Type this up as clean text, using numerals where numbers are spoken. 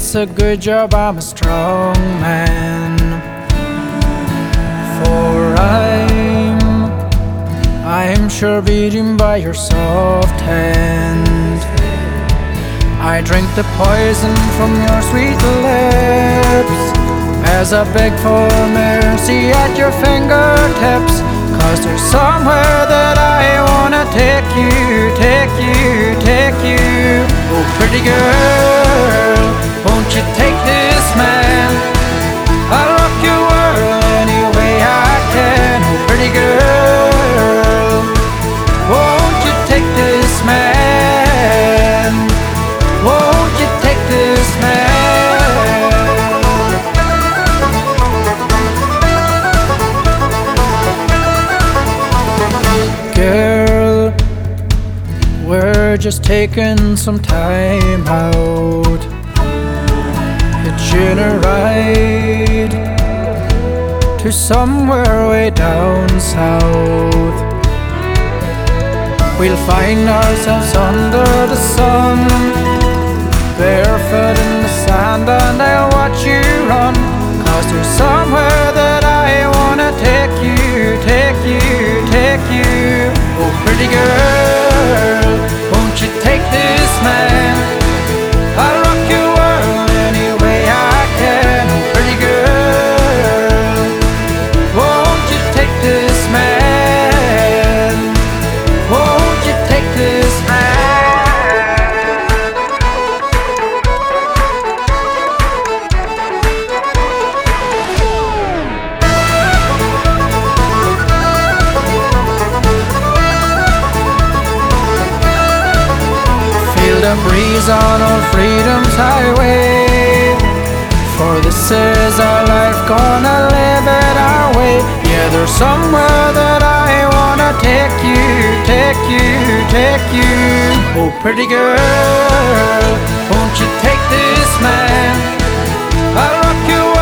it's a good job I'm a strong man. For I'm sure beaten by your soft hand. I drink the poison from your sweet lips as I beg for mercy at your fingertips. 'Cause there's somewhere that I wanna take you, take you, take you. Oh pretty girl, won't you take this man? I'll rock your world any way I can. Oh pretty girl, won't you take this man? Won't you take this man? Girl, we're just taking some time out, hitching a ride to somewhere way down south. We'll find ourselves under the sun, barefoot in the sand, and I'll watch you run. 'Cause there's somewhere that I wanna take you, take you, take you. Oh pretty girl, won't you take this man? I'll rock your world any way I can. Oh pretty girl, won't you take this man? Won't you take this man? The breeze on old freedom's highway, for this is our life, gonna live it our way. Yeah, there's somewhere that I wanna take you, take you, take you. Oh pretty girl, won't you take this man? I'll rock you